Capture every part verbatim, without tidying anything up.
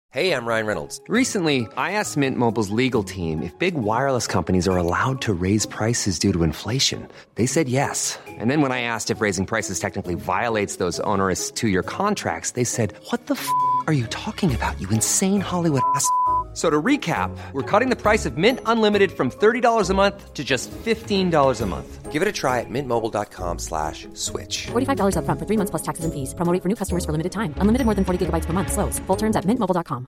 Hey, I'm Ryan Reynolds. Recently, I asked Mint Mobile's legal team if big wireless companies are allowed to raise prices due to inflation. They said yes. And then when I asked if raising prices technically violates those onerous two-year contracts, they said, "What the f*** are you talking about, you insane Hollywood ass?" So to recap, we're cutting the price of Mint Unlimited from thirty dollars a month to just fifteen dollars a month. Give it a try at mintmobile.com slash switch. forty-five dollars up front for three months plus taxes and fees. Promo rate for new customers for limited time. Unlimited more than forty gigabytes per month. Slows full terms at mint mobile dot com.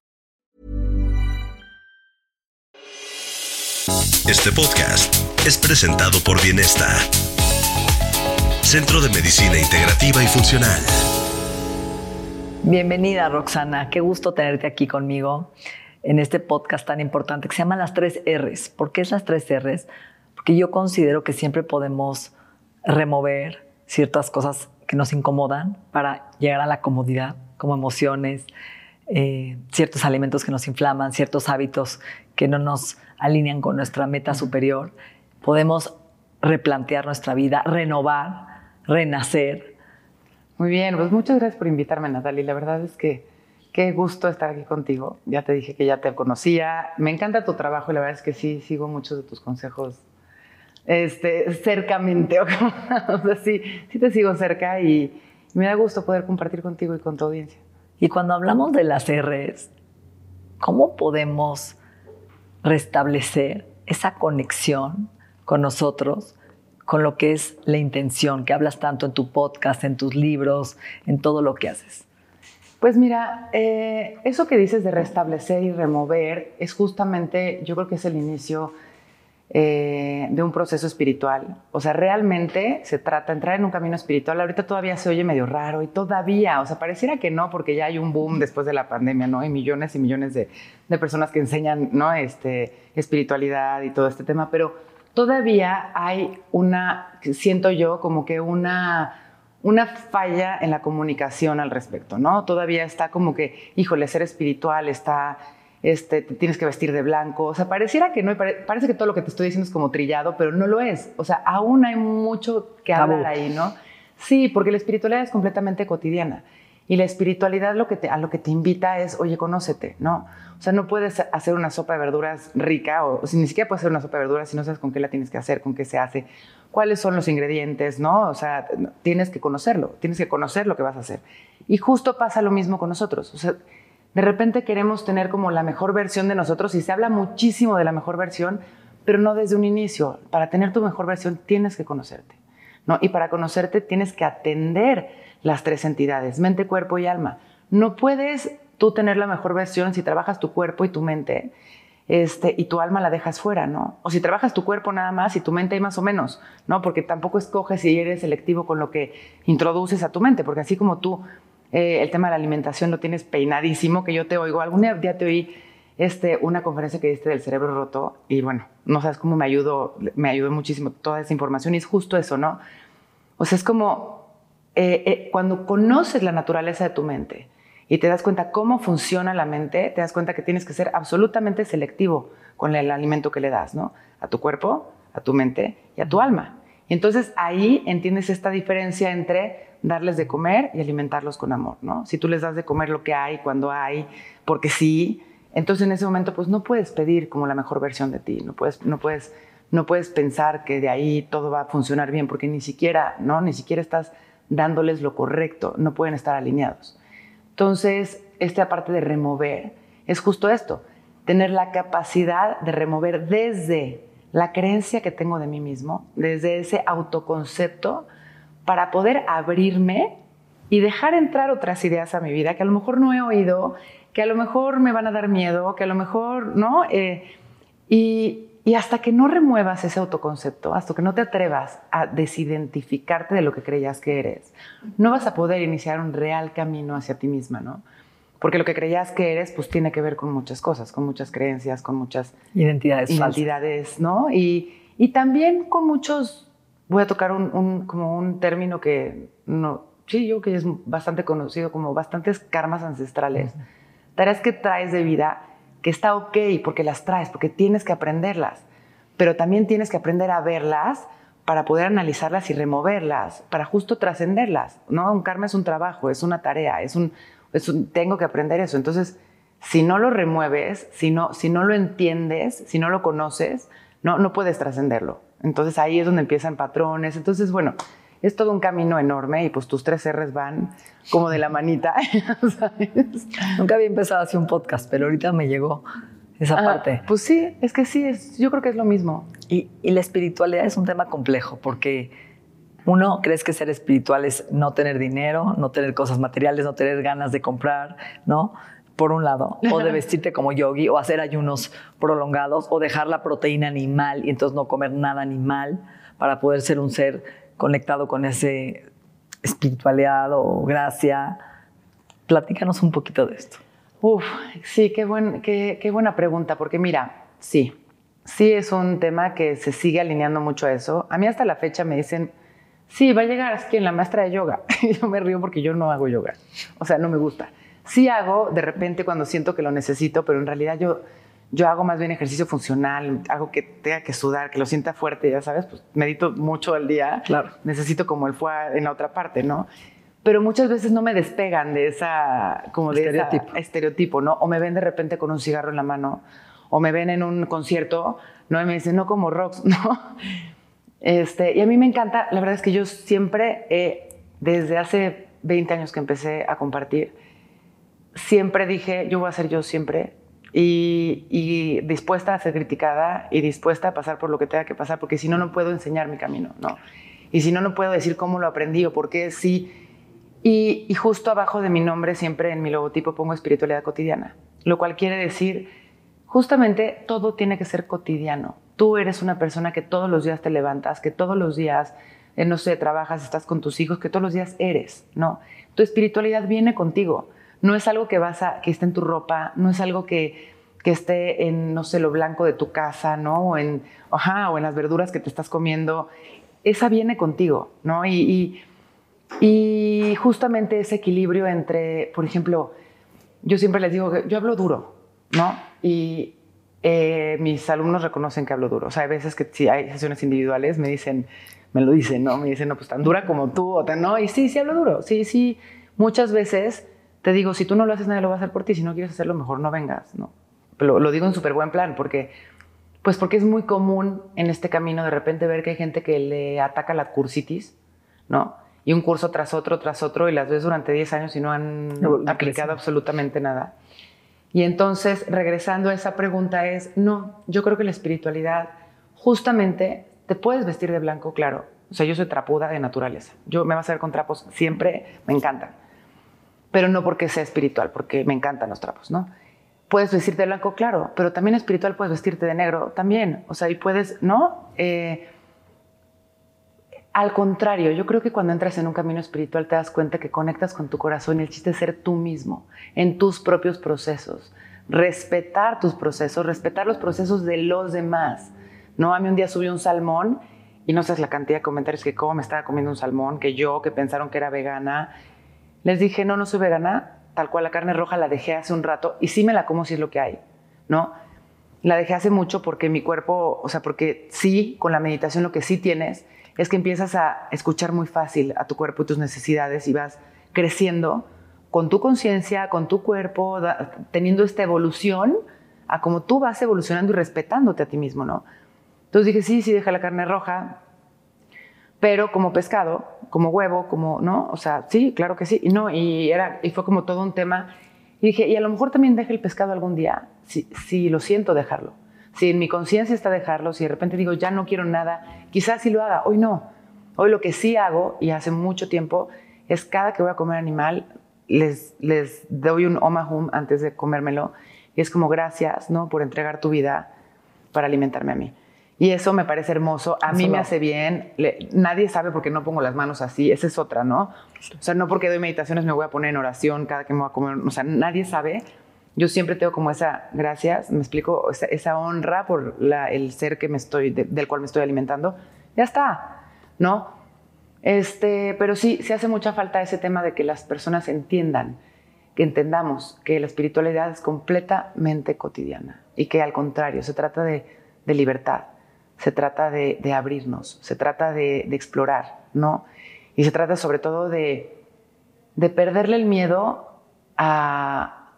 Este podcast es presentado por Bienesta, Centro de Medicina Integrativa y Funcional. Bienvenida, Roxana. Qué gusto tenerte aquí conmigo en este podcast tan importante que se llama Las Tres R's. ¿Por qué es las Tres R's? Porque yo considero que siempre podemos remover ciertas cosas que nos incomodan para llegar a la comodidad, como emociones, eh, ciertos alimentos que nos inflaman, ciertos hábitos que no nos alinean con nuestra meta superior. Podemos replantear nuestra vida, renovar, renacer. Muy bien, pues muchas gracias por invitarme, Natalie. La verdad es que qué gusto estar aquí contigo. Ya te dije que ya te conocía. Me encanta tu trabajo y la verdad es que sí, sigo muchos de tus consejos este, cercamente. O sea, sí, sí te sigo cerca y, y me da gusto poder compartir contigo y con tu audiencia. Y cuando hablamos de las R's, ¿cómo podemos restablecer esa conexión con nosotros, con lo que es la intención, que hablas tanto en tu podcast, en tus libros, en todo lo que haces? Pues mira, eh, eso que dices de restablecer y remover es justamente, yo creo que es el inicio eh, de un proceso espiritual. O sea, realmente se trata de entrar en un camino espiritual. Ahorita todavía se oye medio raro y todavía, o sea, pareciera que no, porque ya hay un boom después de la pandemia, ¿no? Hay millones y millones de, de personas que enseñan, ¿no? Este, espiritualidad y todo este tema, pero todavía hay una, siento yo, como que una... una falla en la comunicación al respecto, ¿no? Todavía está como que, híjole, ser espiritual está, este, te tienes que vestir de blanco. O sea, pareciera que no, pare, parece que todo lo que te estoy diciendo es como trillado, pero no lo es. O sea, aún hay mucho que hablar ahí, ¿no? Sí, porque la espiritualidad es completamente cotidiana. Y la espiritualidad lo que te, a lo que te invita es, oye, conócete, ¿no? O sea, no puedes hacer una sopa de verduras rica, o, o si ni siquiera puedes hacer una sopa de verduras si no sabes con qué la tienes que hacer, con qué se hace, cuáles son los ingredientes, ¿no? O sea, tienes que conocerlo, tienes que conocer lo que vas a hacer. Y justo pasa lo mismo con nosotros. O sea, de repente queremos tener como la mejor versión de nosotros y se habla muchísimo de la mejor versión, pero no desde un inicio. Para tener tu mejor versión tienes que conocerte, ¿no? Y para conocerte tienes que atender las tres entidades, mente, cuerpo y alma. No puedes tú tener la mejor versión si trabajas tu cuerpo y tu mente este, y tu alma la dejas fuera, ¿no? O si trabajas tu cuerpo nada más y tu mente ahí más o menos, ¿no? Porque tampoco escoges si eres selectivo con lo que introduces a tu mente, porque así como tú eh, el tema de la alimentación lo tienes peinadísimo, que yo te oigo, algún día te oí este, una conferencia que diste del cerebro roto y bueno, no sabes cómo me ayudó, me ayudó muchísimo toda esa información y es justo eso, ¿no? O sea, es como eh, eh, cuando conoces la naturaleza de tu mente y te das cuenta cómo funciona la mente, te das cuenta que tienes que ser absolutamente selectivo con el alimento que le das, ¿no? A tu cuerpo, a tu mente y a tu alma. Y entonces ahí entiendes esta diferencia entre darles de comer y alimentarlos con amor, ¿no? Si tú les das de comer lo que hay, cuando hay, porque sí, entonces en ese momento pues no puedes pedir como la mejor versión de ti, no puedes, no puedes, no puedes pensar que de ahí todo va a funcionar bien, porque ni siquiera, ¿no? Ni siquiera estás dándoles lo correcto, no pueden estar alineados. Entonces, esta parte de remover es justo esto, tener la capacidad de remover desde la creencia que tengo de mí mismo, desde ese autoconcepto, para poder abrirme y dejar entrar otras ideas a mi vida que a lo mejor no he oído, que a lo mejor me van a dar miedo, que a lo mejor, ¿no? Eh, y, y hasta que no remuevas ese autoconcepto, hasta que no te atrevas a desidentificarte de lo que creías que eres, no vas a poder iniciar un real camino hacia ti misma, ¿no? Porque lo que creías que eres, pues tiene que ver con muchas cosas, con muchas creencias, con muchas identidades, identidades falsas, ¿no? Y, y también con muchos, voy a tocar un, un, como un término que, no, sí, yo que es bastante conocido, como bastantes karmas ancestrales, uh-huh. tareas que traes de vida, que está ok porque las traes, porque tienes que aprenderlas, pero también tienes que aprender a verlas para poder analizarlas y removerlas, para justo trascenderlas, ¿no? Un karma es un trabajo, es una tarea, es un, es un, tengo que aprender eso. Entonces, si no lo remueves, si no, si no lo entiendes, si no lo conoces, no, no puedes trascenderlo. Entonces ahí es donde empiezan patrones. Entonces, bueno, es todo un camino enorme y pues tus tres R's van como de la manita, ¿sabes? Nunca había empezado así un podcast, pero ahorita me llegó esa Ah, parte. pues sí, es que sí, es, yo creo que es lo mismo. Y, y la espiritualidad es un tema complejo porque uno crees que ser espiritual es no tener dinero, no tener cosas materiales, no tener ganas de comprar, ¿no? Por un lado, o de vestirte como yogi, o hacer ayunos prolongados, o dejar la proteína animal y entonces no comer nada animal para poder ser un ser conectado con ese espiritualidad o gracia. Platícanos un poquito de esto. Uf, sí, qué, buen, qué, qué buena pregunta, porque mira, sí, sí es un tema que se sigue alineando mucho a eso. A mí hasta la fecha me dicen, sí, va a llegar, es quien, la maestra de yoga. Y yo me río porque yo no hago yoga, o sea, no me gusta. Sí hago de repente cuando siento que lo necesito, pero en realidad yo, yo hago más bien ejercicio funcional, hago que tenga que sudar, que lo sienta fuerte, ya sabes, pues medito mucho al día, Claro. Necesito como el foie en la otra parte, ¿no? Pero muchas veces no me despegan de esa, como de Estereotipo. esa estereotipo, ¿no? O me ven de repente con un cigarro en la mano, o me ven en un concierto, ¿no? Y me dicen, no como rocks, ¿no? Este, y a mí me encanta, la verdad es que yo siempre, eh, desde hace veinte años que empecé a compartir, siempre dije, yo voy a ser yo siempre, y, y dispuesta a ser criticada y dispuesta a pasar por lo que tenga que pasar, porque si no, no puedo enseñar mi camino, ¿no? Y si no, no puedo decir cómo lo aprendí o por qué sí. Y, y justo abajo de mi nombre, siempre en mi logotipo pongo espiritualidad cotidiana, lo cual quiere decir, justamente, todo tiene que ser cotidiano. Tú eres una persona que todos los días te levantas, que todos los días, eh, no sé, trabajas, estás con tus hijos, que todos los días eres, ¿no? Tu espiritualidad viene contigo. No es algo que vas a, que esté en tu ropa, no es algo que, que esté en, no sé, lo blanco de tu casa, ¿no? O en, ajá, o en las verduras que te estás comiendo. Esa viene contigo, ¿no? Y, y, y justamente ese equilibrio entre, por ejemplo, yo siempre les digo que yo hablo duro, ¿no? Y eh, mis alumnos reconocen que hablo duro. O sea, hay veces que si hay sesiones individuales me dicen, me lo dicen, ¿no? Me dicen, no, pues tan dura como tú, o tan, no, y sí, sí hablo duro, sí, sí. Muchas veces te digo, si tú no lo haces, nadie lo va a hacer por ti. Si no quieres hacerlo, mejor no vengas, ¿no? Lo, lo digo en súper buen plan, porque, pues porque es muy común en este camino de repente ver que hay gente que le ataca la cursitis, ¿no? Y un curso tras otro, tras otro, y las ves durante diez años y no han No, no aplicado crecen. absolutamente nada. Y entonces, regresando a esa pregunta es, no, yo creo que la espiritualidad, justamente, te puedes vestir de blanco, claro. O sea, yo soy trapuda de naturaleza. Yo me vas a ver con trapos siempre, me encantan. Pero no porque sea espiritual, porque me encantan los trapos, ¿no? Puedes vestirte de blanco, claro, pero también espiritual puedes vestirte de negro, también. O sea, y puedes, ¿no? Eh, al contrario, yo creo que cuando entras en un camino espiritual te das cuenta que conectas con tu corazón y el chiste es ser tú mismo, en tus propios procesos. Respetar tus procesos, respetar los procesos de los demás, ¿no? A mí un día subí un salmón y no sabes la cantidad de comentarios que cómo me estaba comiendo un salmón, que yo, que pensaron que era vegana. Les dije, no, no soy vegana, tal cual la carne roja la dejé hace un rato y sí me la como si es lo que hay, ¿no? La dejé hace mucho porque mi cuerpo, o sea, porque sí, con la meditación lo que sí tienes es que empiezas a escuchar muy fácil a tu cuerpo y tus necesidades y vas creciendo con tu conciencia, con tu cuerpo, da, teniendo esta evolución a como tú vas evolucionando y respetándote a ti mismo, ¿no? Entonces dije, sí, sí, deja la carne roja, pero como pescado, como huevo, como, ¿no? O sea, sí, claro que sí. Y no, y, era, y fue como todo un tema. Y dije, y a lo mejor también deje el pescado algún día, si, si lo siento dejarlo. Si en mi conciencia está dejarlo, si de repente digo, ya no quiero nada, quizás sí lo haga, hoy no. Hoy lo que sí hago, y hace mucho tiempo, es cada que voy a comer animal, les, les doy un omahum antes de comérmelo. Y es como, gracias, ¿no? Por entregar tu vida para alimentarme a mí. Y eso me parece hermoso. A mí me hace bien. Le, nadie sabe por qué no pongo las manos así. Esa es otra, ¿no? O sea, no porque doy meditaciones me voy a poner en oración cada que me voy a comer. O sea, nadie sabe. Yo siempre tengo como esa, gracias, me explico, esa, esa honra por la, el ser que me estoy, de, del cual me estoy alimentando. Ya está, ¿no? Este, pero sí, sí hace mucha falta ese tema de que las personas entiendan, que entendamos que la espiritualidad es completamente cotidiana y que al contrario, se trata de, de libertad. Se trata de, de abrirnos, se trata de, de explorar, ¿no? Y se trata sobre todo de, de perderle el miedo a,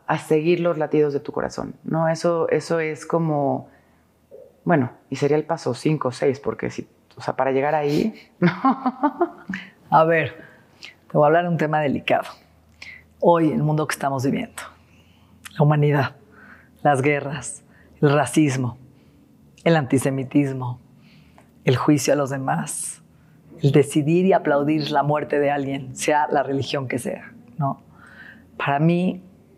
a seguir los latidos de tu corazón, ¿no? Eso, eso es como, bueno, y sería el paso cinco o seis, porque si, o sea, para llegar ahí, ¿no? A ver, te voy a hablar de un tema delicado. Hoy, en el mundo que estamos viviendo, la humanidad, las guerras, el racismo, el antisemitismo, el juicio a los demás, el decidir y aplaudir la muerte de alguien, sea la religión que sea, ¿no? Para mí,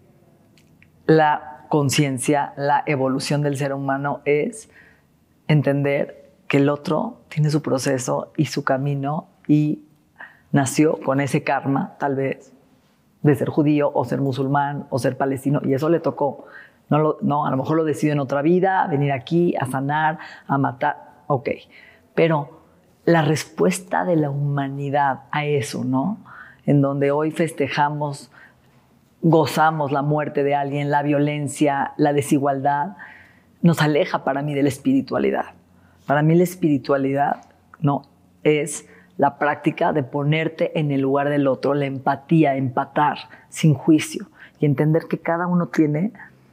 la conciencia, la evolución del ser humano es entender que el otro tiene su proceso y su camino y nació con ese karma, tal vez, de ser judío o ser musulmán o ser palestino, y eso le tocó. No, lo, no, a lo mejor lo decidió en otra vida, venir aquí a sanar, a matar, ok. Pero la respuesta de la humanidad a eso, ¿no? En donde hoy festejamos, gozamos la muerte de alguien, la violencia, la desigualdad, nos aleja para mí de la espiritualidad. Para mí la espiritualidad, ¿no?, es la práctica de ponerte en el lugar del otro, la empatía, empatar sin juicio y entender que cada uno tiene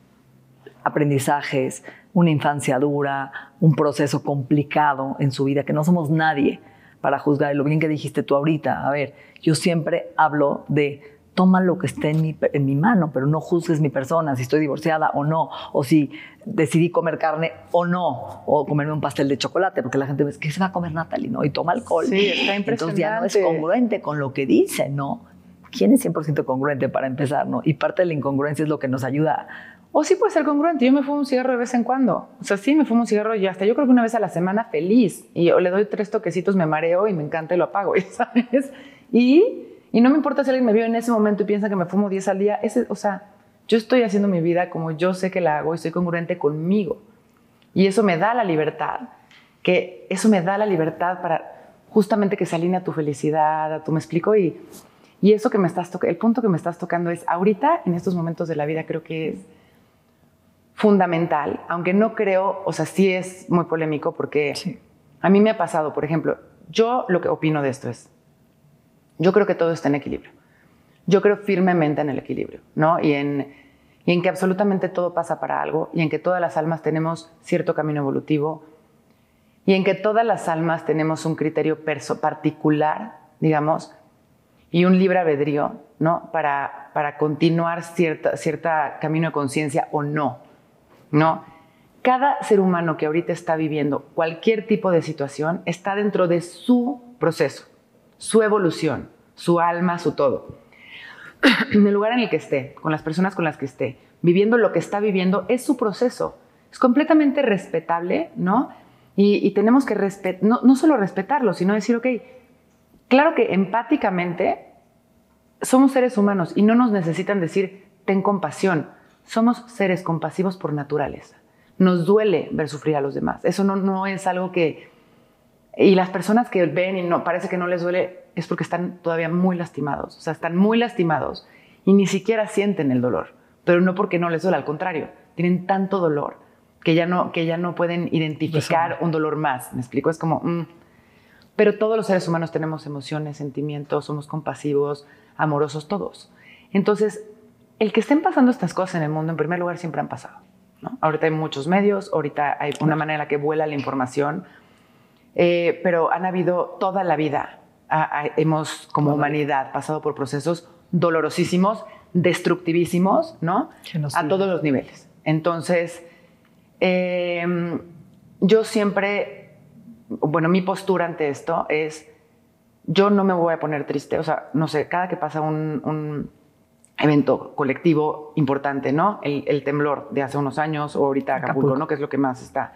aprendizajes, una infancia dura, un proceso complicado en su vida, que no somos nadie para juzgar. Y lo bien que dijiste tú ahorita, a ver, yo siempre hablo de toma lo que esté en mi, en mi mano, pero no juzgues mi persona, si estoy divorciada o no, o si decidí comer carne o no, o comerme un pastel de chocolate, porque la gente ve, ¿qué se va a comer Natalie? ¿No? Y toma alcohol. Sí, está impresionante. Entonces ya no es congruente con lo que dice, ¿no? ¿Quién es cien por ciento congruente para empezar, no? Y parte de la incongruencia es lo que nos ayuda. O sí puede ser congruente. Yo me fumo un cigarro de vez en cuando. O sea, sí me fumo un cigarro y hasta yo creo que una vez a la semana feliz. Y o le doy tres toquecitos, me mareo y me encanta y lo apago, ¿sabes? Y... Y no me importa si alguien me vio en ese momento y piensa que me fumo diez al día. Ese, o sea, yo estoy haciendo mi vida como yo sé que la hago y soy congruente conmigo. Y eso me da la libertad, que eso me da la libertad para justamente que se alinee a tu felicidad, a tu, ¿me explico? Y, y eso que me estás tocando, el punto que me estás tocando es, ahorita, en estos momentos de la vida, creo que es fundamental, aunque no creo, o sea, sí es muy polémico porque sí. A mí me ha pasado, por ejemplo, yo lo que opino de esto es, yo creo que todo está en equilibrio. Yo creo firmemente en el equilibrio, ¿no? Y en, y en que absolutamente todo pasa para algo, y en que todas las almas tenemos cierto camino evolutivo, y en que todas las almas tenemos un criterio perso- particular, digamos, y un libre albedrío, ¿no? Para, para continuar cierta, cierta camino de conciencia o no, ¿no? Cada ser humano que ahorita está viviendo cualquier tipo de situación está dentro de su proceso, su evolución, su alma, su todo. En el lugar en el que esté, con las personas con las que esté, viviendo lo que está viviendo, es su proceso. Es completamente respetable, ¿no? Y, y tenemos que respet- no, no solo respetarlo, sino decir, ok, claro que empáticamente somos seres humanos y no nos necesitan decir, ten compasión. Somos seres compasivos por naturaleza. Nos duele ver sufrir a los demás. Eso no, no es algo que... Y las personas que ven y no, parece que no les duele es porque están todavía muy lastimados. O sea, están muy lastimados y ni siquiera sienten el dolor. Pero no porque no les duele, al contrario. Tienen tanto dolor que ya no, que ya no pueden identificar un dolor más. ¿Me explico? Es como... Mm. Pero todos los seres humanos tenemos emociones, sentimientos, somos compasivos, amorosos, todos. Entonces, el que estén pasando estas cosas en el mundo, en primer lugar, siempre han pasado, ¿no? Ahorita hay muchos medios, ahorita hay una manera en la que vuela la información. Eh, pero han habido toda la vida, a, a, hemos como humanidad pasado por procesos dolorosísimos, destructivísimos, ¿no? A todos los niveles. Entonces, eh, yo siempre, bueno, mi postura ante esto es, yo no me voy a poner triste, o sea, no sé, cada que pasa un, un evento colectivo importante, ¿no? El, el temblor de hace unos años o ahorita Acapulco, Acapulco, ¿no? Que es lo que más está...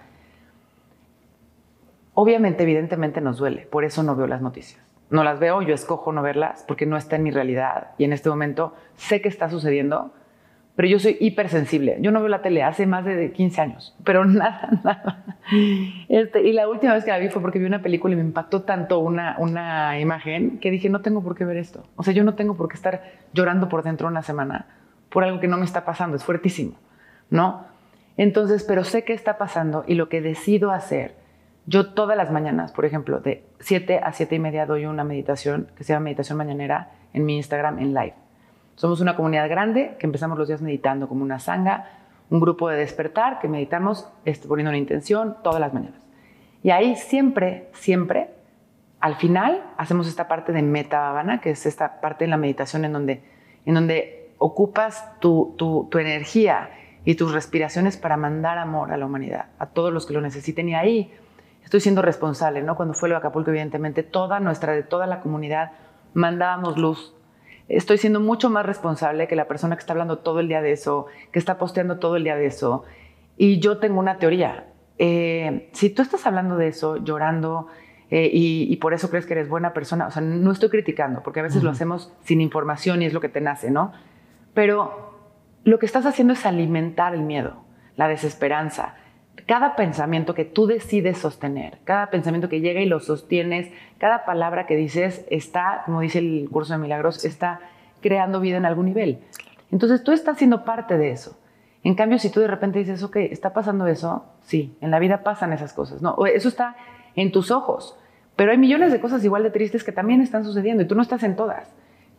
Obviamente, evidentemente nos duele, por eso no veo las noticias. No las veo, yo escojo no verlas porque no está en mi realidad. Y en este momento sé que está sucediendo, pero yo soy hipersensible. Yo no veo la tele hace más de quince años, pero nada, nada. Este, y la última vez que la vi fue porque vi una película y me impactó tanto una, una imagen que dije, no tengo por qué ver esto. O sea, yo no tengo por qué estar llorando por dentro una semana por algo que no me está pasando. Es fuertísimo, ¿no? Entonces, pero sé qué está pasando y lo que decido hacer. Yo todas las mañanas, por ejemplo, de siete a siete y media doy una meditación que se llama Meditación Mañanera en mi Instagram en live. Somos una comunidad grande que empezamos los días meditando como una sangha, un grupo de despertar que meditamos este, poniendo una intención todas las mañanas. Y ahí siempre, siempre, al final, hacemos esta parte de Metta Bhavana, que es esta parte en la meditación en donde, en donde ocupas tu, tu, tu energía y tus respiraciones para mandar amor a la humanidad, a todos los que lo necesiten. Y ahí estoy siendo responsable, ¿no? Cuando fue lo de Acapulco, evidentemente, toda nuestra, de toda la comunidad, mandábamos luz. Estoy siendo mucho más responsable que la persona que está hablando todo el día de eso, que está posteando todo el día de eso. Y yo tengo una teoría. Eh, si tú estás hablando de eso, llorando, eh, y, y por eso crees que eres buena persona, o sea, no estoy criticando, porque a veces uh-huh. lo hacemos sin información y es lo que te nace, ¿no? Pero lo que estás haciendo es alimentar el miedo, la desesperanza. Cada pensamiento que tú decides sostener, cada pensamiento que llega y lo sostienes, cada palabra que dices está, como dice el curso de milagros, está creando vida en algún nivel. Entonces tú estás siendo parte de eso. En cambio, si tú de repente dices, ok, ¿está pasando eso? Sí, en la vida pasan esas cosas. No, eso está en tus ojos. Pero hay millones de cosas igual de tristes que también están sucediendo y tú no estás en todas.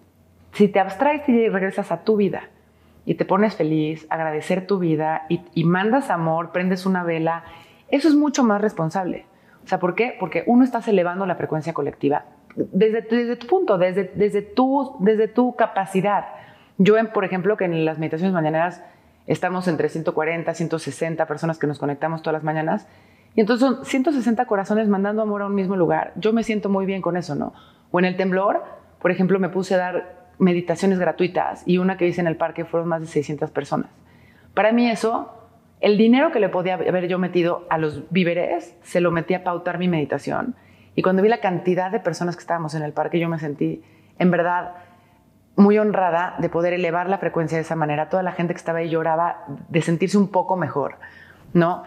Si te abstraes y regresas a tu vida y te pones feliz, agradecer tu vida y, y mandas amor, prendes una vela, eso es mucho más responsable. O sea, ¿por qué? Porque uno estás elevando la frecuencia colectiva desde, desde tu punto, desde, desde, tu, desde tu capacidad. Yo, por ejemplo, que en las meditaciones mañaneras estamos entre ciento cuarenta, ciento sesenta personas que nos conectamos todas las mañanas y entonces son ciento sesenta corazones mandando amor a un mismo lugar. Yo me siento muy bien con eso, ¿no? O en el temblor, por ejemplo, me puse a dar meditaciones gratuitas y una que hice en el parque fueron más de seiscientas personas. Para mí eso, el dinero que le podía haber yo metido a los víveres, se lo metí a pautar mi meditación. Y cuando vi la cantidad de personas que estábamos en el parque, yo me sentí, en verdad, muy honrada de poder elevar la frecuencia de esa manera. Toda la gente que estaba ahí lloraba de sentirse un poco mejor, ¿no?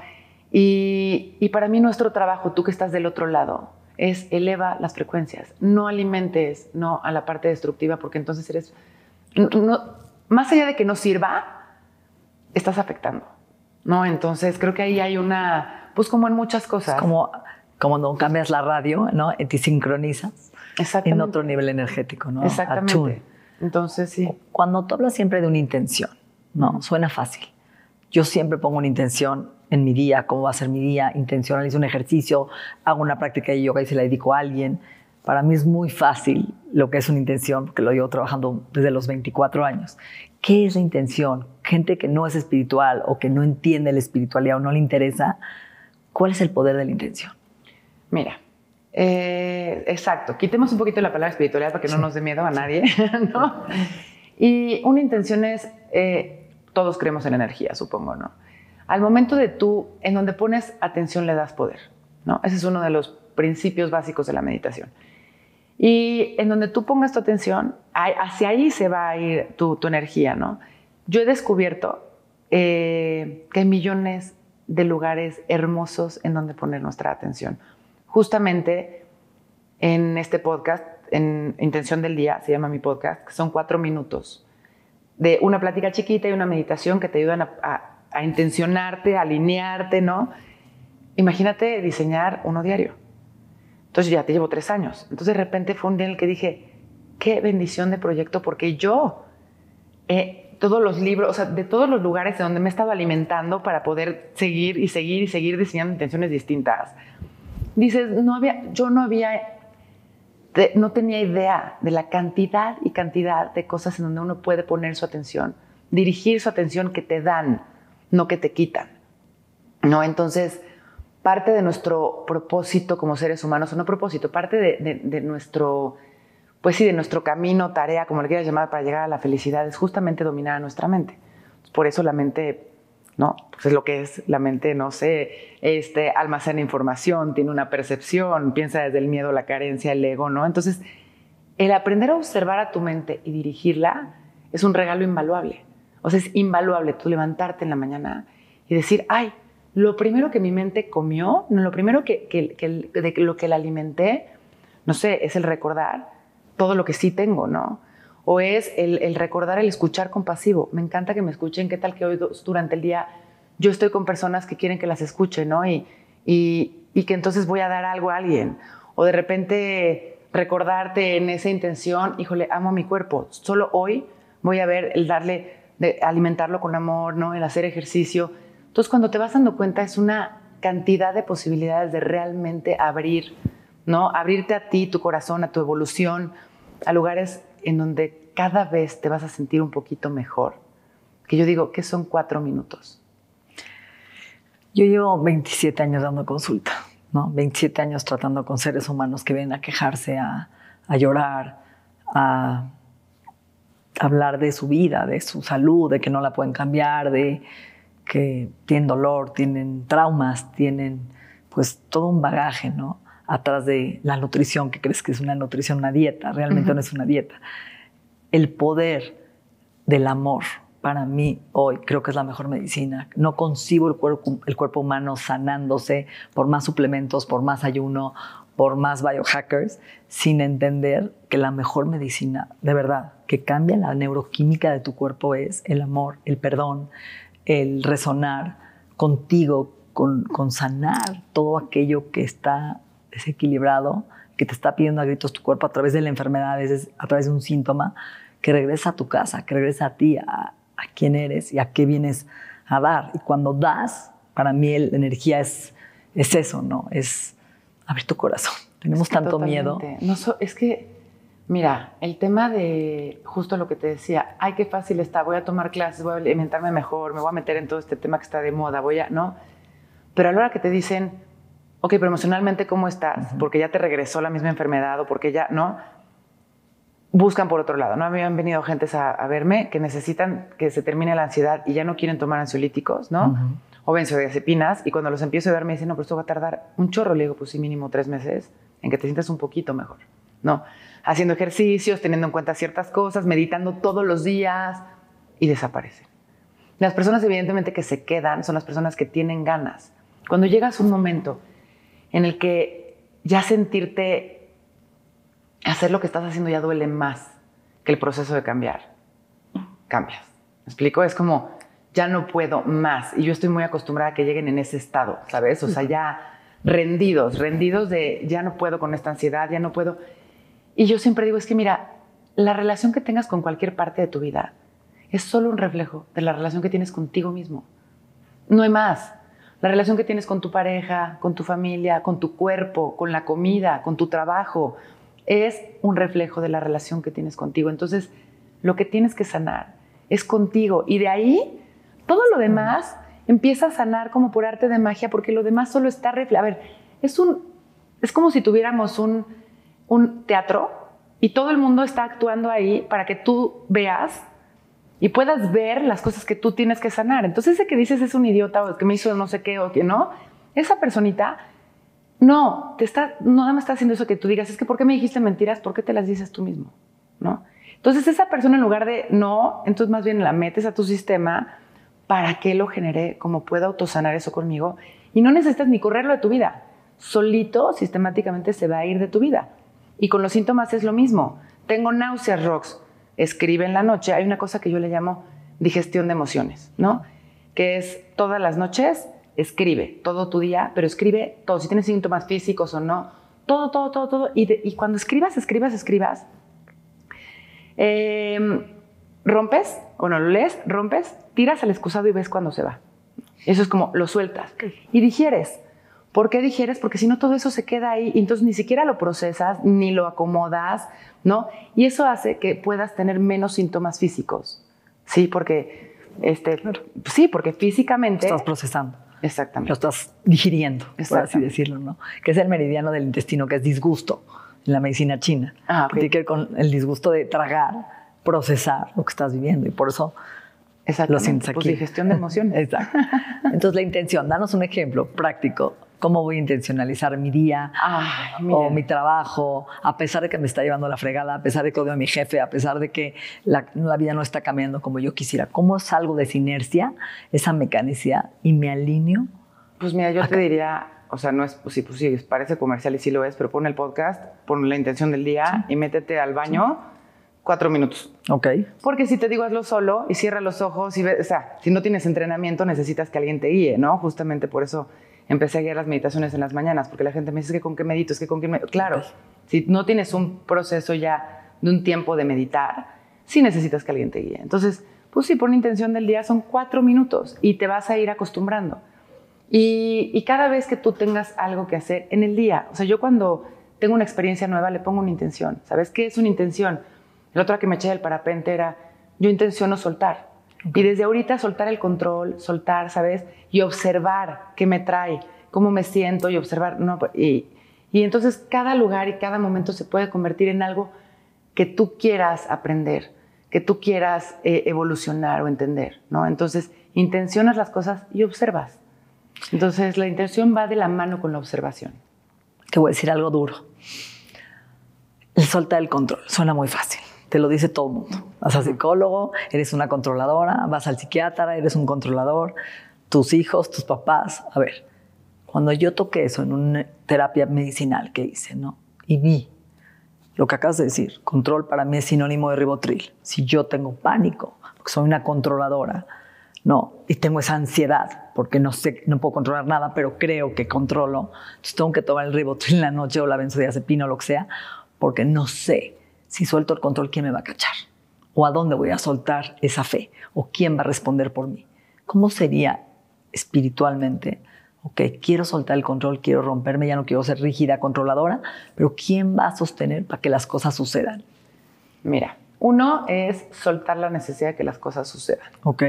Y, y para mí nuestro trabajo, tú que estás del otro lado, es eleva las frecuencias, no alimentes no a la parte destructiva, porque entonces eres, no, no, más allá de que no sirva, estás afectando, ¿no? Entonces creo que ahí hay una, pues como en muchas cosas. Es como, como no cambias la radio, ¿no? Y te sincronizas en otro nivel energético, ¿no? Exactamente. Atune. Entonces sí. Cuando tú hablas siempre de una intención, ¿no? Uh-huh. Suena fácil. Yo siempre pongo una intención en mi día, cómo va a ser mi día, intencionalizo un ejercicio, hago una práctica de yoga y se la dedico a alguien. Para mí es muy fácil lo que es una intención, porque lo llevo trabajando desde los veinticuatro años. ¿Qué es la intención? Gente que no es espiritual o que no entiende la espiritualidad o no le interesa, ¿cuál es el poder de la intención? Mira, eh, exacto. Quitemos un poquito la palabra espiritualidad para que sí. no nos dé miedo a nadie, ¿no? Y una intención es, eh, todos creemos en energía, supongo, ¿no? Al momento de tú, en donde pones atención, le das poder, ¿no? Ese es uno de los principios básicos de la meditación. Y en donde tú pongas tu atención, hacia ahí se va a ir tu, tu energía, ¿no? Yo he descubierto eh, que hay millones de lugares hermosos en donde poner nuestra atención. Justamente en este podcast, en Intención del Día, se llama mi podcast, que son cuatro minutos de una plática chiquita y una meditación que te ayudan a, a a intencionarte, a alinearte, ¿no? Imagínate diseñar uno diario. Entonces ya te llevo tres años. Entonces de repente fue un día en el que dije, qué bendición de proyecto, porque yo, eh, todos los libros, o sea, de todos los lugares de donde me he estado alimentando para poder seguir y seguir y seguir diseñando intenciones distintas, dices, no había, yo no había, de, no tenía idea de la cantidad y cantidad de cosas en donde uno puede poner su atención, dirigir su atención que te dan, no que te quitan, ¿no? Entonces, parte de nuestro propósito como seres humanos, o no propósito, parte de, de, de nuestro, pues sí, de nuestro camino, tarea, como le quieras llamar, para llegar a la felicidad, es justamente dominar a nuestra mente. Por eso la mente, ¿no? Pues es lo que es la mente, no sé, este, almacena información, tiene una percepción, piensa desde el miedo, la carencia, el ego, ¿no? Entonces, el aprender a observar a tu mente y dirigirla es un regalo invaluable. O sea, es invaluable tú levantarte en la mañana y decir, ay, lo primero que mi mente comió, no, lo primero que, que, que, de lo que la alimenté, no sé, es el recordar todo lo que sí tengo, ¿no? O es el, el recordar, el escuchar compasivo. Me encanta que me escuchen. ¿Qué tal que hoy durante el día yo estoy con personas que quieren que las escuche, ¿no? Y, y, y que entonces voy a dar algo a alguien. O de repente recordarte en esa intención, híjole, amo mi cuerpo. Solo hoy voy a ver el darle, de alimentarlo con amor, ¿no? El hacer ejercicio. Entonces, cuando te vas dando cuenta, es una cantidad de posibilidades de realmente abrir, ¿no? Abrirte a ti, tu corazón, a tu evolución, a lugares en donde cada vez te vas a sentir un poquito mejor. Que yo digo, ¿qué son cuatro minutos? Yo llevo veintisiete años dando consulta, ¿no? veintisiete años tratando con seres humanos que vienen a quejarse, a, a llorar, a hablar de su vida, de su salud, de que no la pueden cambiar, de que tienen dolor, tienen traumas, tienen pues todo un bagaje, ¿no? Atrás de la nutrición, que crees que es una nutrición, una dieta, realmente uh-huh. no es una dieta. El poder del amor, para mí hoy creo que es la mejor medicina. No concibo el cuerpo, el cuerpo humano sanándose por más suplementos, por más ayuno, por más biohackers, sin entender que la mejor medicina, de verdad, que cambia la neuroquímica de tu cuerpo es el amor, el perdón, el resonar contigo, con, con sanar todo aquello que está desequilibrado, que te está pidiendo a gritos tu cuerpo a través de la enfermedad, a veces a través de un síntoma, que regresa a tu casa, que regresa a ti, a, a quién eres y a qué vienes a dar. Y cuando das, para mí la energía es, es eso, ¿no? Es abrir tu corazón. Tenemos es que tanto miedo. No, so, es que, mira, el tema de justo lo que te decía, ay, qué fácil está, voy a tomar clases, voy a alimentarme mejor, me voy a meter en todo este tema que está de moda, voy a, ¿no? Pero a la hora que te dicen, ok, pero emocionalmente, ¿cómo estás? Uh-huh. Porque ya te regresó la misma enfermedad o porque ya, ¿no? Buscan por otro lado, ¿no? A mí me han venido gentes a, a verme que necesitan que se termine la ansiedad y ya no quieren tomar ansiolíticos, ¿no? Uh-huh. O benzodiazepinas, y cuando los empiezo a ver me dicen, no, pero esto va a tardar un chorro. Le digo, pues sí, mínimo tres meses en que te sientas un poquito mejor, ¿no? Haciendo ejercicios, teniendo en cuenta ciertas cosas, meditando todos los días y desaparecen. Las personas evidentemente que se quedan son las personas que tienen ganas. Cuando llegas a un momento en el que ya sentirte hacer lo que estás haciendo ya duele más que el proceso de cambiar, cambias. ¿Me explico? Es como, ya no puedo más. Y yo estoy muy acostumbrada a que lleguen en ese estado, ¿sabes? O sea, ya rendidos, rendidos de ya no puedo con esta ansiedad, ya no puedo. Y yo siempre digo, es que mira, la relación que tengas con cualquier parte de tu vida es solo un reflejo de la relación que tienes contigo mismo. No hay más. La relación que tienes con tu pareja, con tu familia, con tu cuerpo, con la comida, con tu trabajo, es un reflejo de la relación que tienes contigo. Entonces, lo que tienes que sanar es contigo. Y de ahí, todo lo demás empieza a sanar como por arte de magia, porque lo demás solo está reflejado. A ver, es, un, es como si tuviéramos un, un teatro y todo el mundo está actuando ahí para que tú veas y puedas ver las cosas que tú tienes que sanar. Entonces, ese que dices es un idiota o que me hizo no sé qué o que no, esa personita no, te está, no nada más está haciendo eso que tú digas, es que ¿por qué me dijiste mentiras? ¿Por qué te las dices tú mismo? ¿No? Entonces esa persona en lugar de no, entonces más bien la metes a tu sistema para que lo genere, como pueda autosanar eso conmigo, y no necesitas ni correrlo de tu vida. Solito, sistemáticamente se va a ir de tu vida. Y con los síntomas es lo mismo. Tengo náuseas, Rox. Escribe en la noche. Hay una cosa que yo le llamo digestión de emociones, ¿no? Que es todas las noches escribe todo tu día, pero escribe todo, si tienes síntomas físicos o no, todo, todo, todo, todo. Y, de, y cuando escribas, escribas, escribas, eh, rompes, bueno, lo lees, rompes, tiras al excusado y ves cuándo se va. Eso es como lo sueltas y digieres. ¿Por qué digieres? Porque si no todo eso se queda ahí y entonces ni siquiera lo procesas, ni lo acomodas, ¿no? Y eso hace que puedas tener menos síntomas físicos, ¿sí? Porque, este, sí, porque físicamente... Estás procesando. Exactamente. Lo estás digiriendo, por así decirlo, ¿no? Que es el meridiano del intestino, que es disgusto en la medicina china. Ah, okay. Tiene que ver con el disgusto de tragar, procesar lo que estás viviendo y por eso lo sientes aquí. Pues digestión de emociones. Exacto. Entonces la intención, danos un ejemplo práctico. ¿Cómo voy a intencionalizar mi día Ay, o mi trabajo, a pesar de que me está llevando la fregada, a pesar de que odio a mi jefe, a pesar de que la, la vida no está cambiando como yo quisiera? ¿Cómo salgo de esa inercia, esa mecanicidad y me alineo? Pues mira, yo acá te diría, o sea, no es, pues sí, pues sí, parece comercial y sí lo es, pero pon el podcast, pon la intención del día sí. y métete al baño sí. cuatro minutos. Ok. Porque si te digo hazlo solo y cierra los ojos y ves, o sea, si no tienes entrenamiento necesitas que alguien te guíe, ¿no? Justamente por eso empecé a guiar las meditaciones en las mañanas, porque la gente me dice, ¿es que con qué medito? Es que con qué medito. Claro, okay. Si no tienes un proceso ya de un tiempo de meditar, sí necesitas que alguien te guíe. Entonces, pues sí, por una intención del día son cuatro minutos y te vas a ir acostumbrando. Y, y cada vez que tú tengas algo que hacer en el día, o sea, yo cuando tengo una experiencia nueva le pongo una intención. ¿Sabes qué es una intención? La otra que me eché del parapente era, yo intenciono soltar. Okay. Y desde ahorita soltar el control, soltar, ¿sabes? Y observar qué me trae, cómo me siento y observar. No, y, y entonces cada lugar y cada momento se puede convertir en algo que tú quieras aprender, que tú quieras eh, evolucionar o entender, ¿no? Entonces, intencionas las cosas y observas. Entonces, la intención va de la mano con la observación. Te voy a decir algo duro. El soltar el control suena muy fácil. Te lo dice todo el mundo. Vas al psicólogo, eres una controladora. Vas al psiquiatra, eres un controlador. Tus hijos, tus papás. A ver, cuando yo toqué eso en una terapia medicinal que hice, ¿no? Y vi lo que acabas de decir. Control para mí es sinónimo de ribotril. Si yo tengo pánico, porque soy una controladora, no, y tengo esa ansiedad, porque no sé, no puedo controlar nada, pero creo que controlo, entonces tengo que tomar el ribotril en la noche o la benzodiazepina o lo que sea, porque no sé si suelto el control, ¿quién me va a cachar? ¿O a dónde voy a soltar esa fe? ¿O quién va a responder por mí? ¿Cómo sería espiritualmente? Ok, quiero soltar el control, quiero romperme, ya no quiero ser rígida, controladora, pero ¿quién va a sostener para que las cosas sucedan? Mira, uno es soltar la necesidad de que las cosas sucedan. Ok.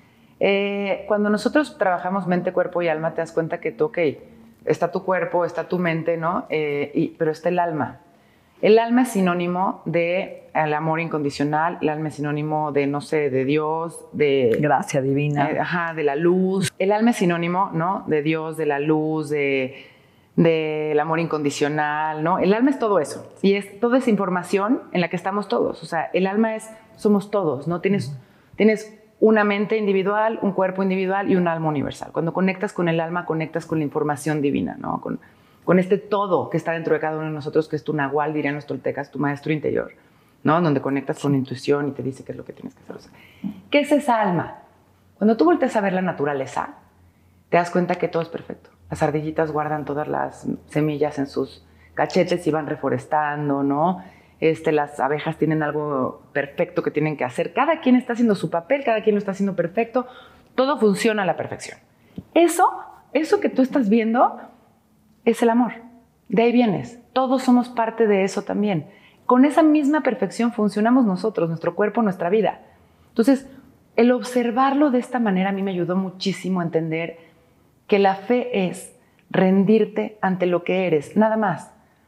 Eh, cuando nosotros trabajamos mente, cuerpo y alma, te das cuenta que tú, ok, está tu cuerpo, está tu mente, ¿no? Eh, y, pero está el alma. El alma es sinónimo de el amor incondicional, el alma es sinónimo de, no sé, de Dios, de... Gracia divina. Eh, ajá, de la luz. El alma es sinónimo, ¿no? De Dios, de la luz, de, del amor incondicional, ¿no? El alma es todo eso. Y es toda esa información en la que estamos todos. O sea, el alma es, somos todos, ¿no? Tienes, uh-huh. tienes una mente individual, un cuerpo individual y un alma universal. Cuando conectas con el alma, conectas con la información divina, ¿no? Con, con este todo que está dentro de cada uno de nosotros, que es tu nahual, dirían los toltecas, tu maestro interior, ¿no? Donde conectas con intuición y te dice qué es lo que tienes que hacer. O sea, ¿qué es esa alma? Cuando tú volteas a ver la naturaleza, te das cuenta que todo es perfecto. Las ardillitas guardan todas las semillas en sus cachetes y van reforestando, ¿no? Este, las abejas tienen algo perfecto que tienen que hacer. Cada quien está haciendo su papel, cada quien lo está haciendo perfecto. Todo funciona a la perfección. Eso, eso que tú estás viendo es el amor. De ahí vienes. Todos somos parte de eso también. Con esa misma perfección funcionamos nosotros, nuestro cuerpo, nuestra vida. Entonces, el observarlo de esta manera a mí me ayudó muchísimo a entender que la fe es rendirte ante lo que eres, nada más.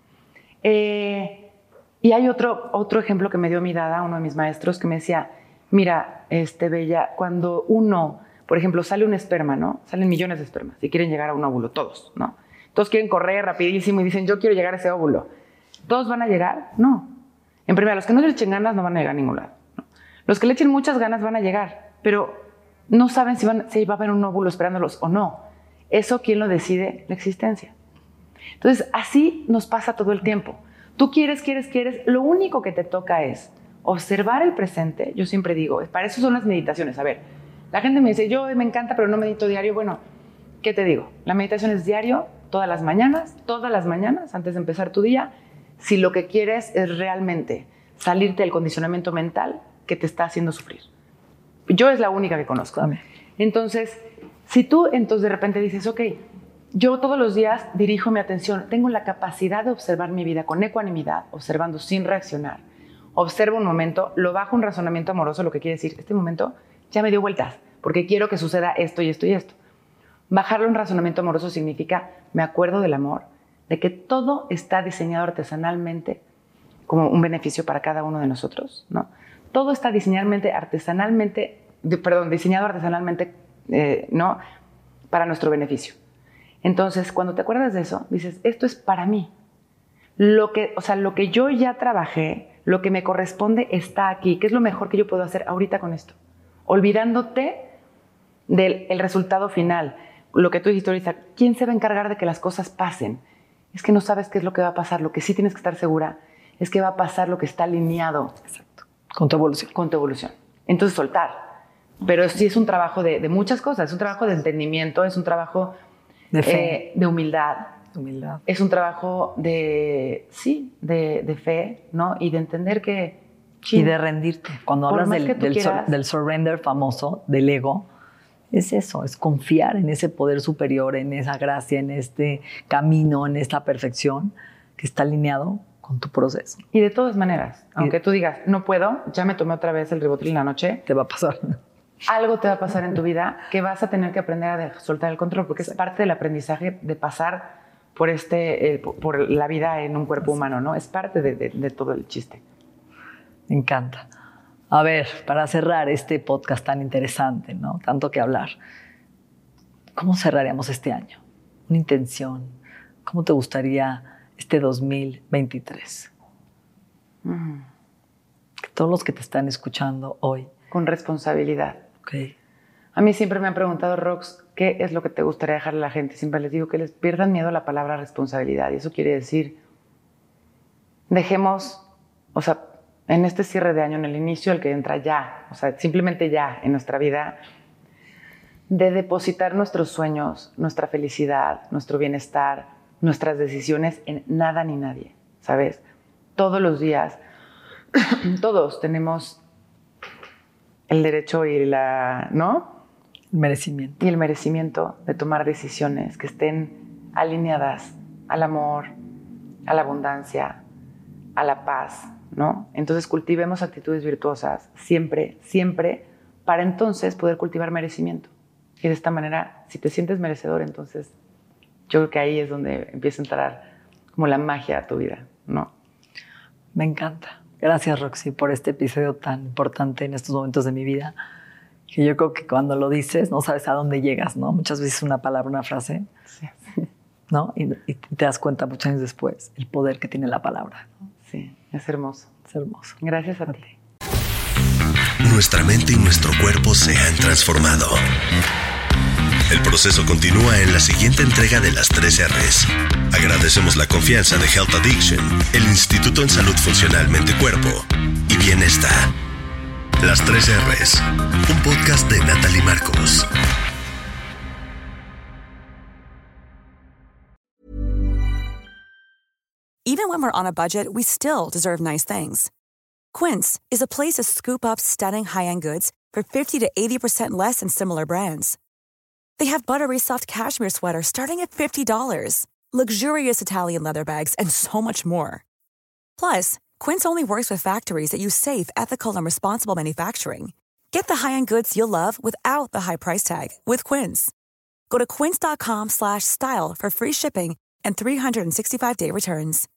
Eh... Y hay otro, otro ejemplo que me dio mi dada, uno de mis maestros, que me decía, mira, este, Bella, cuando uno, por ejemplo, sale un esperma, ¿no? Salen millones de espermas y quieren llegar a un óvulo, todos, ¿no? Todos quieren correr rapidísimo y dicen, yo quiero llegar a ese óvulo. ¿Todos van a llegar? No. En primer, los que no le echen ganas no van a llegar a ningún lado, ¿no? Los que le echen muchas ganas van a llegar, pero no saben si, van, si va a haber un óvulo esperándolos o no. Eso, ¿quién lo decide? La existencia. Entonces, así nos pasa todo el tiempo. Tú quieres, quieres, quieres. Lo único que te toca es observar el presente. Yo siempre digo, para eso son las meditaciones. A ver, la gente me dice, yo me encanta, pero no medito diario. Bueno, ¿qué te digo? La meditación es diario, todas las mañanas, todas las mañanas, antes de empezar tu día. Si lo que quieres es realmente salirte del condicionamiento mental que te está haciendo sufrir. Yo es la única que conozco. Amén. Entonces, si tú entonces de repente dices, ok, yo todos los días dirijo mi atención, tengo la capacidad de observar mi vida con ecuanimidad, observando sin reaccionar. Observo un momento, lo bajo un razonamiento amoroso, lo que quiere decir, este momento ya me dio vueltas, porque quiero que suceda esto y esto y esto. Bajarlo a un razonamiento amoroso significa, me acuerdo del amor, de que todo está diseñado artesanalmente como un beneficio para cada uno de nosotros, ¿no? Todo está diseñadamente, artesanalmente, de, perdón, diseñado artesanalmente, eh, ¿no? Para nuestro beneficio. Entonces, cuando te acuerdas de eso, dices, esto es para mí. Lo que, o sea, lo que yo ya trabajé, lo que me corresponde está aquí. ¿Qué es lo mejor que yo puedo hacer ahorita con esto? Olvidándote del el resultado final. Lo que tú dijiste ahorita, ¿quién se va a encargar de que las cosas pasen? Es que no sabes qué es lo que va a pasar. Lo que sí tienes que estar segura es que va a pasar lo que está alineado. Exacto. Con tu evolución. Con tu evolución. Entonces, soltar. Pero sí es un trabajo de, de muchas cosas. Es un trabajo de entendimiento, es un trabajo de fe, eh, de humildad. humildad. Es un trabajo de, sí, de, de fe, ¿no? Y de entender que Sí. Y de rendirte. Cuando Por hablas más del, que tú del, sur- quieras. del surrender famoso, del ego, es eso, es confiar en ese poder superior, en esa gracia, en este camino, en esta perfección que está alineado con tu proceso. Y de todas maneras, aunque Y- tú digas, no puedo, ya me tomé otra vez el Ribotril en la noche, Te va a pasar. algo te va a pasar en tu vida que vas a tener que aprender a de- soltar el control, porque es parte del aprendizaje de pasar por, este, eh, por- por la vida en un cuerpo humano, ¿no? Es parte de, de- de todo el chiste. Me encanta. A ver, para cerrar este podcast tan interesante, ¿no? Tanto que hablar. ¿Cómo cerraríamos este año? Una intención. ¿Cómo te gustaría este dos mil veintitrés? Mm. Que todos los que te están escuchando hoy, Con responsabilidad. ¿ok? A mí siempre me han preguntado, Rox, ¿qué es lo que te gustaría dejarle a la gente? Siempre les digo que les pierdan miedo a la palabra responsabilidad. Y eso quiere decir, dejemos, o sea, en este cierre de año, en el inicio, el que entra ya, o sea, simplemente ya en nuestra vida, de depositar nuestros sueños, nuestra felicidad, nuestro bienestar, nuestras decisiones en nada ni nadie, ¿sabes? Todos los días, todos tenemos el derecho y la, ¿no? El merecimiento. Y el merecimiento de tomar decisiones que estén alineadas al amor, a la abundancia, a la paz, ¿no? Entonces cultivemos actitudes virtuosas siempre, siempre, para entonces poder cultivar merecimiento. Y de esta manera, si te sientes merecedor, entonces yo creo que ahí es donde empieza a entrar como la magia a tu vida, ¿no? Me encanta. Gracias, Roxy, por este episodio tan importante en estos momentos de mi vida, que yo creo que cuando lo dices no sabes a dónde llegas, ¿no? Muchas veces una palabra, una frase, Sí, ¿no? Y, y te das cuenta muchos años después el poder que tiene la palabra. sí, es hermoso. Es hermoso. Gracias a ti. Nuestra mente y nuestro cuerpo se han transformado. El proceso continúa en la siguiente entrega de las tres R's. Agradecemos la confianza de Health Addiction, el Instituto en Salud Funcional Mente-Cuerpo y Bienestar. Las tres R's, un podcast de Natalie Marcos. Even when we're on a budget, we still deserve nice things. Quince is a place to scoop up stunning high-end goods for fifty to eighty percent less than similar brands. They have buttery soft cashmere sweaters starting at fifty dollars, luxurious Italian leather bags, and so much more. Plus, Quince only works with factories that use safe, ethical, and responsible manufacturing. Get the high-end goods you'll love without the high price tag with Quince. Go to quince.com slash style for free shipping and three sixty-five day returns.